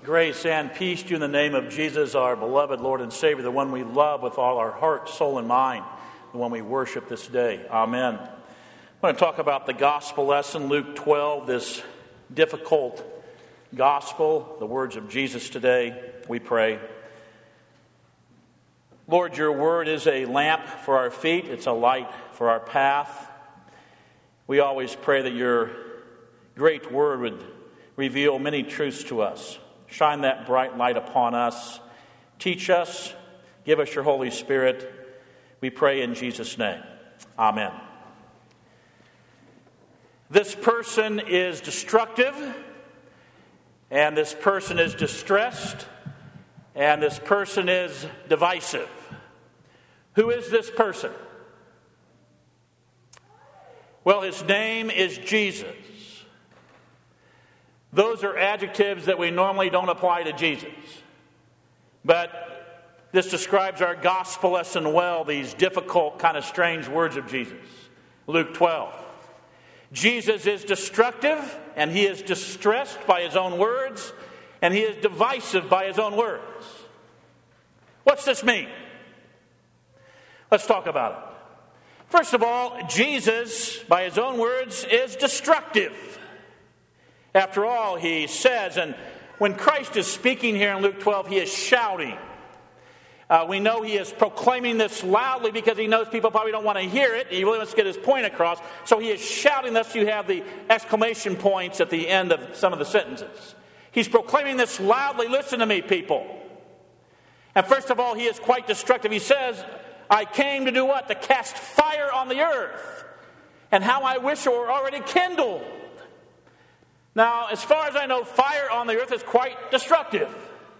Grace and peace to you in the name of Jesus, our beloved Lord and Savior, the one we love with all our heart, soul, and mind, the one we worship this day. Amen. I want to talk about the gospel lesson, Luke 12, this difficult gospel, the words of Jesus today. We pray. Lord, your word is a lamp for our feet. It's a light for our path. We always pray that your great word would reveal many truths to us. Shine that bright light upon us. Teach us. Give us your Holy Spirit. We pray in Jesus' name. Amen. This person is destructive, and this person is distressed, and this person is divisive. Who is this person? Well, his name is Jesus. Those are adjectives that we normally don't apply to Jesus. But this describes our gospel lesson well, these difficult, kind of strange words of Jesus. Luke 12. Jesus is destructive, and he is distressed by his own words, and he is divisive by his own words. What's this mean? Let's talk about it. First of all, Jesus, by his own words, is destructive. After all, he says, and when Christ is speaking here in Luke 12, he is shouting. We know he is proclaiming this loudly because he knows people probably don't want to hear it. He really wants to get his point across. So he is shouting, thus you have the exclamation points at the end of some of the sentences. He's proclaiming this loudly. Listen to me, people. And first of all, he is quite destructive. He says, I came to do what? To cast fire on the earth. And how I wish it were already kindled. Now, as far as I know, fire on the earth is quite destructive.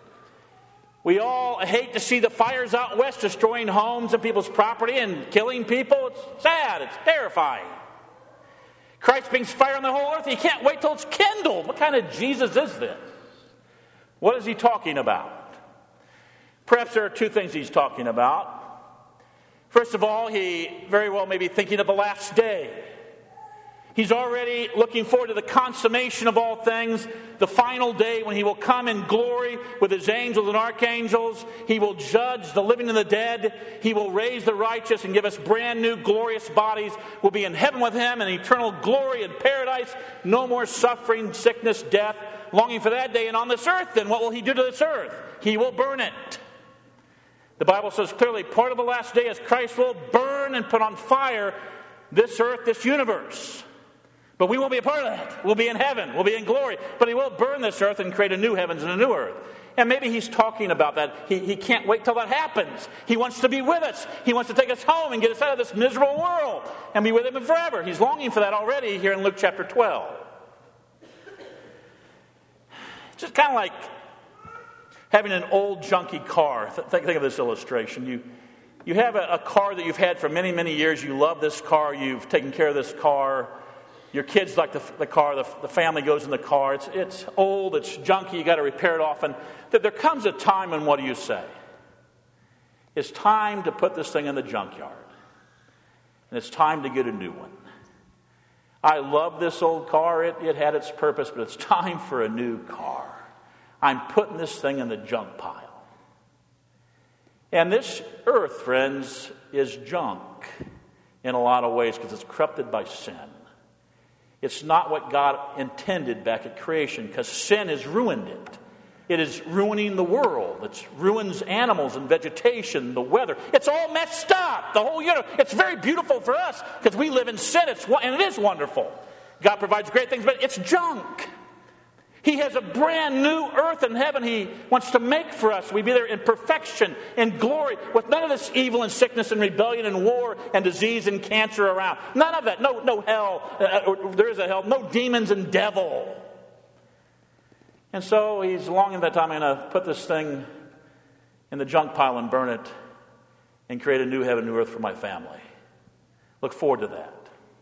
We all hate to see the fires out west destroying homes and people's property and killing people. It's sad. It's terrifying. Christ brings fire on the whole earth. He can't wait till it's kindled. What kind of Jesus is this? What is he talking about? Perhaps there are two things he's talking about. First of all, he very well may be thinking of the last day. He's already looking forward to the consummation of all things, the final day when he will come in glory with his angels and archangels. He will judge the living and the dead. He will raise the righteous and give us brand new glorious bodies. We'll be in heaven with him in eternal glory and paradise. No more suffering, sickness, death. Longing for that day. And on this earth, then, what will he do to this earth? He will burn it. The Bible says clearly, part of the last day is Christ will burn and put on fire this earth, this universe. But we won't be a part of that. We'll be in heaven. We'll be in glory. But he will burn this earth and create a new heavens and a new earth. And maybe he's talking about that. He can't wait till that happens. He wants to be with us. He wants to take us home and get us out of this miserable world and be with him forever. He's longing for that already here in Luke chapter 12. It's just kind of like having an old junky car. Think of this illustration. You have a car that you've had for many, many years. You love this car. You've taken care of this car. Your kids like the car. The family goes in the car. It's old. It's junky. You got to repair it often. There comes a time when what do you say? It's time to put this thing in the junkyard. And it's time to get a new one. I love this old car. It had its purpose, but it's time for a new car. I'm putting this thing in the junk pile. And this earth, friends, is junk in a lot of ways because it's corrupted by sin. It's not what God intended back at creation because sin has ruined it. It is ruining the world. It ruins animals and vegetation, the weather. It's all messed up. The whole universe. It's very beautiful for us because we live in sin. And it is wonderful. God provides great things, but it's junk. He has a brand new earth and heaven he wants to make for us. We be there in perfection, in glory, with none of this evil and sickness and rebellion and war and disease and cancer around. None of that. No hell. There is a hell. No demons and devil. And so he's longing at that time, I'm going to put this thing in the junk pile and burn it and create a new heaven, new earth for my family. Look forward to that.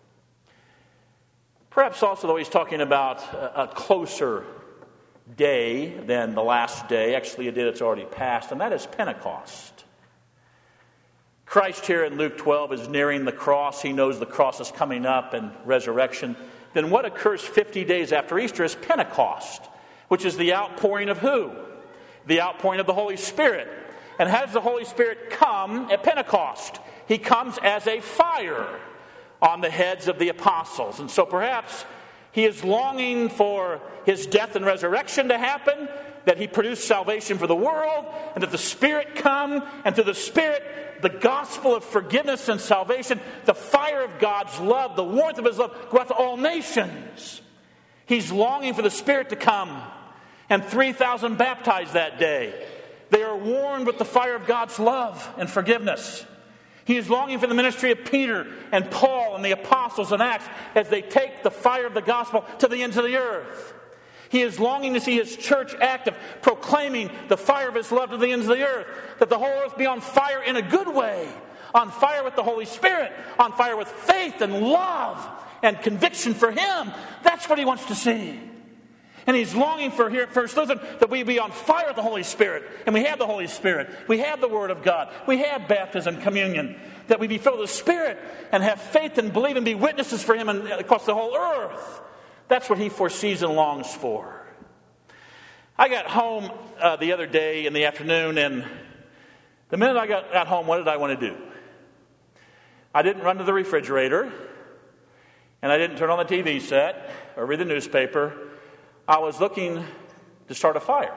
Perhaps also, though, he's talking about a closer day than the last day, actually a day that's already passed, and that is Pentecost. Christ here in Luke 12 is nearing the cross. He knows the cross is coming up and resurrection. Then what occurs 50 days after Easter is Pentecost. which is the outpouring of who? The outpouring of the Holy Spirit. And how does the Holy Spirit come at Pentecost? He comes as a fire on the heads of the apostles. And so perhaps he is longing for his death and resurrection to happen, that he produced salvation for the world, and that the Spirit come, and through the Spirit, the gospel of forgiveness and salvation, the fire of God's love, the warmth of his love, go out to all nations. He's longing for the Spirit to come, and 3,000 baptized that day. They are warmed with the fire of God's love and forgiveness. He is longing for the ministry of Peter and Paul and the apostles in Acts as they take the fire of the gospel to the ends of the earth. He is longing to see his church active, proclaiming the fire of his love to the ends of the earth, that the whole earth be on fire in a good way, on fire with the Holy Spirit, on fire with faith and love and conviction for him. That's what he wants to see. And he's longing for here at First Lutheran that we be on fire with the Holy Spirit. And we have the Holy Spirit. We have the Word of God. We have baptism, communion. That we be filled with the Spirit and have faith and believe and be witnesses for him across the whole earth. That's what he foresees and longs for. I got home the other day in the afternoon, and the minute I got home, what did I want to do? I didn't run to the refrigerator, and I didn't turn on the TV set or read the newspaper. I was looking to start a fire.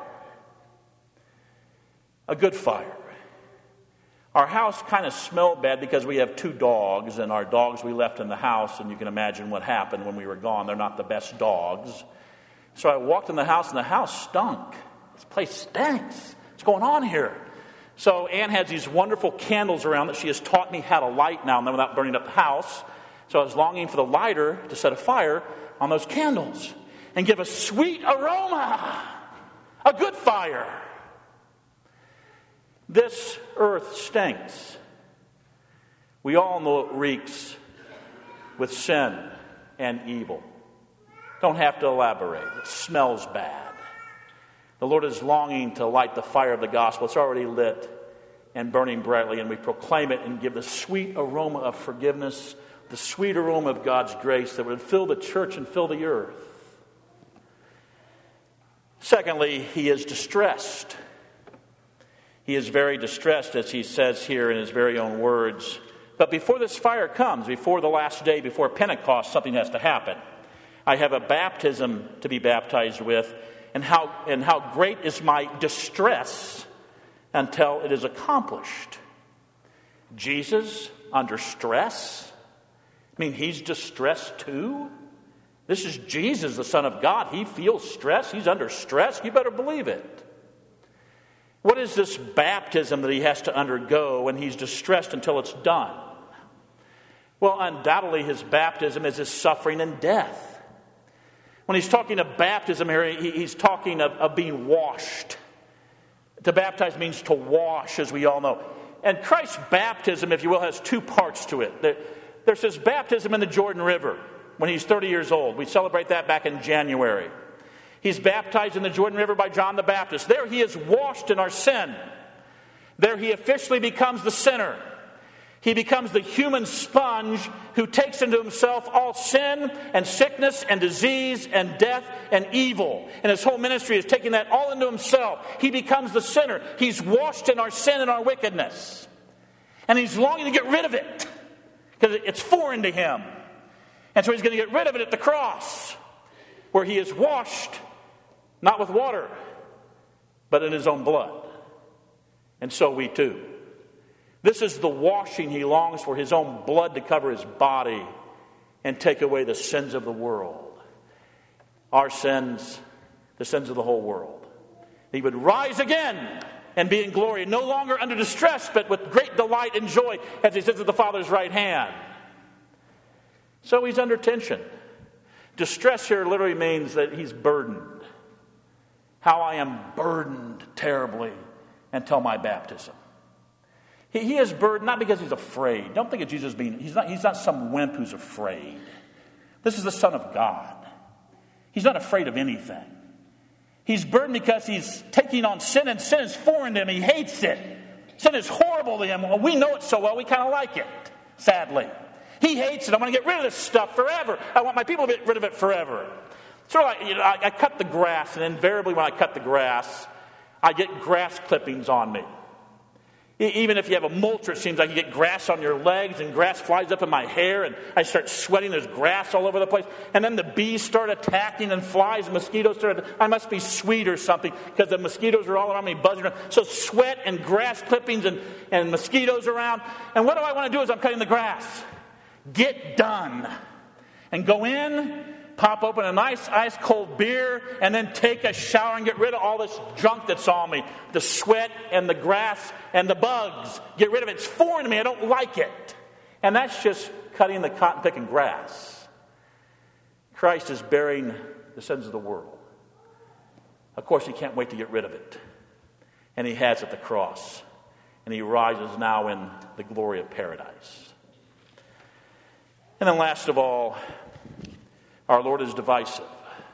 A good fire. Our house kind of smelled bad because we have 2 dogs, and our dogs we left in the house, and you can imagine what happened when we were gone. They're not the best dogs. So I walked in the house, and the house stunk. This place stinks. What's going on here? So Ann has these wonderful candles around that she has taught me how to light now and then without burning up the house. So I was longing for the lighter to set a fire on those candles and give a sweet aroma, a good fire. This earth stinks. We all know it reeks with sin and evil. Don't have to elaborate. It smells bad. The Lord is longing to light the fire of the gospel. It's already lit and burning brightly, and we proclaim it and give the sweet aroma of forgiveness, the sweet aroma of God's grace that would fill the church and fill the earth. Secondly, he is distressed. He is very distressed, as he says here in his very own words. But before this fire comes, before the last day, before Pentecost, something has to happen. I have a baptism to be baptized with, and how great is my distress until it is accomplished. Jesus under stress? I mean, he's distressed too? This is Jesus, the Son of God. He feels stress. He's under stress. You better believe it. What is this baptism that he has to undergo when he's distressed until it's done? Well, undoubtedly his baptism is his suffering and death. When he's talking of baptism here, he's talking of being washed. To baptize means to wash, as we all know. And Christ's baptism, if you will, has 2 parts to it. There's his baptism in the Jordan River when he's 30 years old. We celebrate that back in January. He's baptized in the Jordan River by John the Baptist. There he is washed in our sin. There he officially becomes the sinner. He becomes the human sponge who takes into himself all sin and sickness and disease and death and evil. And his whole ministry is taking that all into himself. He becomes the sinner. He's washed in our sin and our wickedness. And he's longing to get rid of it because it's foreign to him. And so he's going to get rid of it at the cross, where he is washed, not with water, but in his own blood. And so we too. This is the washing he longs for, his own blood to cover his body and take away the sins of the world. Our sins, the sins of the whole world. He would rise again and be in glory, no longer under distress, but with great delight and joy as he sits at the Father's right hand. So he's under tension. Distress here literally means that he's burdened. How I am burdened terribly until my baptism. He is burdened not because he's afraid. Don't think of Jesus being, he's not some wimp who's afraid. This is the Son of God. He's not afraid of anything. He's burdened because he's taking on sin, and sin is foreign to him. He hates it. Sin is horrible to him. Well, we know it so well, we kind of like it, sadly. He hates it. I want to get rid of this stuff forever. I want my people to get rid of it forever. Sort of like, I cut the grass, and invariably when I cut the grass, I get grass clippings on me. Even if you have a mulcher, it seems like you get grass on your legs, and grass flies up in my hair, and I start sweating. There's grass all over the place. And then the bees start attacking, and flies and mosquitoes start. I must be sweet or something, because the mosquitoes are all around me, buzzing around. So sweat and grass clippings and mosquitoes around. And what do I want to do as I'm cutting the grass? Get done. And go in, pop open a nice ice cold beer, and then take a shower and get rid of all this junk that's on me. The sweat and the grass and the bugs. Get rid of it. It's foreign to me. I don't like it. And that's just cutting the cotton picking grass. Christ is bearing the sins of the world. Of course, he can't wait to get rid of it. And he has at the cross. And he rises now in the glory of paradise. And then last of all, our Lord is divisive.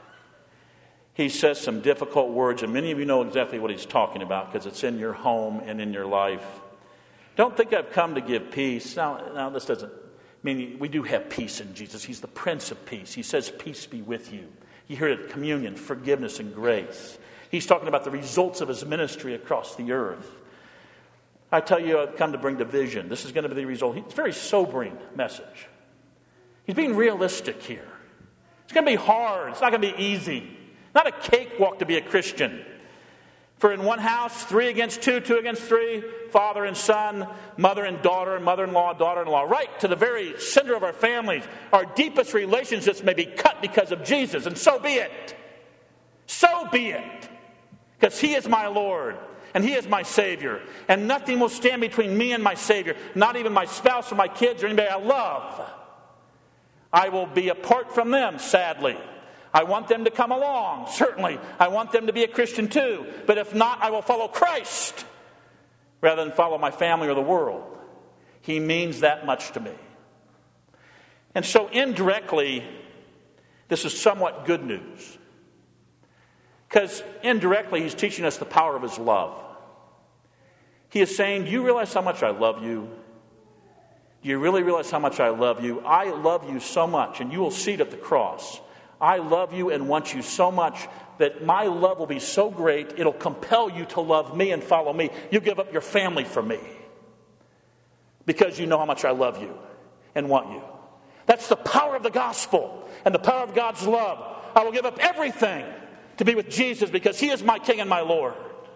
He says some difficult words, and many of you know exactly what he's talking about because it's in your home and in your life. Don't think I've come to give peace. Now this doesn't mean we do have peace in Jesus. He's the Prince of Peace. He says, peace be with you. You hear it at communion, forgiveness and grace. He's talking about the results of his ministry across the earth. I tell you, I've come to bring division. This is going to be the result. It's a very sobering message. He's being realistic here. It's going to be hard. It's not going to be easy. Not a cakewalk to be a Christian. For in one house, 3 against 2, 2 against 3, father and son, mother and daughter, mother-in-law, daughter-in-law. Right to the very center of our families, our deepest relationships may be cut because of Jesus. And so be it. So be it. Because he is my Lord. And he is my Savior. And nothing will stand between me and my Savior. Not even my spouse or my kids or anybody I love. I will be apart from them, sadly. I want them to come along, certainly. I want them to be a Christian too. But if not, I will follow Christ rather than follow my family or the world. He means that much to me. And so indirectly, this is somewhat good news. Because indirectly, he's teaching us the power of his love. He is saying, do you realize how much I love you? Do you really realize how much I love you? I love you so much, and you will see it at the cross. I love you and want you so much that my love will be so great, it'll compel you to love me and follow me. You give up your family for me because you know how much I love you and want you. That's the power of the gospel and the power of God's love. I will give up everything to be with Jesus because he is my King and my Lord.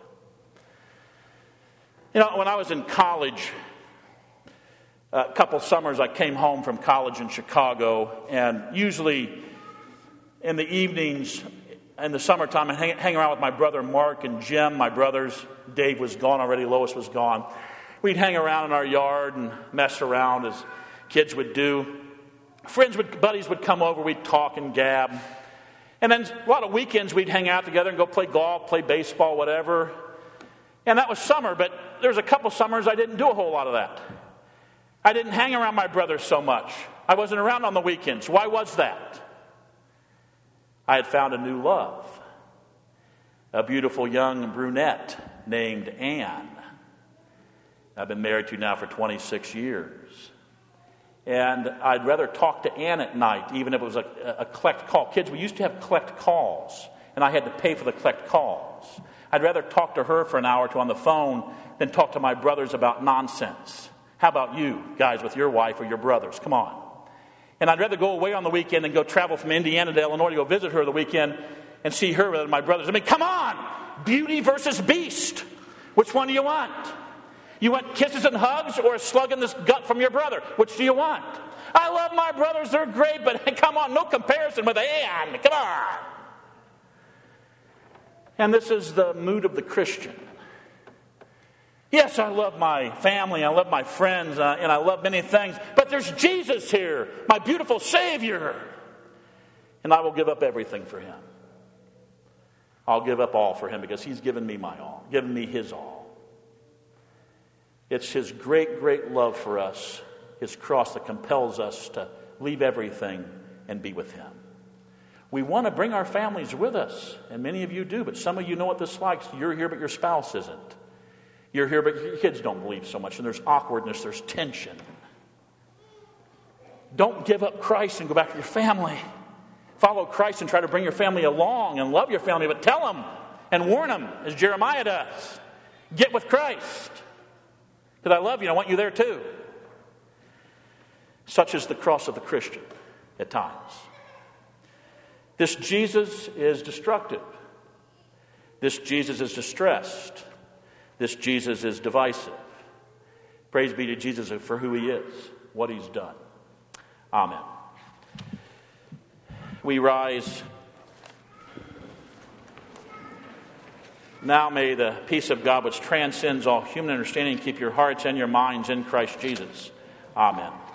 You know, when I was in college, a couple summers I came home from college in Chicago, and usually in the evenings in the summertime I hang around with my brother Mark and Jim, my brothers. Dave was gone already, Lois was gone. We'd hang around in our yard and mess around as kids would do. Buddies would come over, we'd talk and gab. And then a lot of weekends we'd hang out together and go play golf, play baseball, whatever. And that was summer, but there was a couple summers I didn't do a whole lot of that. I didn't hang around my brothers so much. I wasn't around on the weekends. Why was that? I had found a new love. A beautiful young brunette named Anne. I've been married to now for 26 years. And I'd rather talk to Anne at night, even if it was a collect call. Kids, we used to have collect calls, and I had to pay for the collect calls. I'd rather talk to her for an hour or two on the phone than talk to my brothers about nonsense. How about you, guys, with your wife or your brothers? Come on. And I'd rather go away on the weekend than go travel from Indiana to Illinois to go visit her the weekend and see her rather than my brothers. I mean, come on! Beauty versus beast. Which one do you want? You want kisses and hugs or a slug in the gut from your brother? Which do you want? I love my brothers. They're great, but come on, no comparison with Anne. Come on. And this is the mood of the Christian. Yes, I love my family, I love my friends, and I love many things. But there's Jesus here, my beautiful Savior. And I will give up everything for him. I'll give up all for him because he's given me my all, given me his all. It's his great, great love for us, his cross that compels us to leave everything and be with him. We want to bring our families with us, and many of you do, but some of you know what this is like. You're here, but your spouse isn't. You're here, but your kids don't believe so much, and there's awkwardness, there's tension. Don't give up Christ and go back to your family. follow Christ and try to bring your family along and love your family, but tell them and warn them, as Jeremiah does. Get with Christ. Because I love you and I want you there too. Such is the cross of the Christian at times. This Jesus is destructive. This Jesus is distressed. This Jesus is divisive. Praise be to Jesus for who he is, what he's done. Amen. We rise. Now may the peace of God, which transcends all human understanding, keep your hearts and your minds in Christ Jesus. Amen.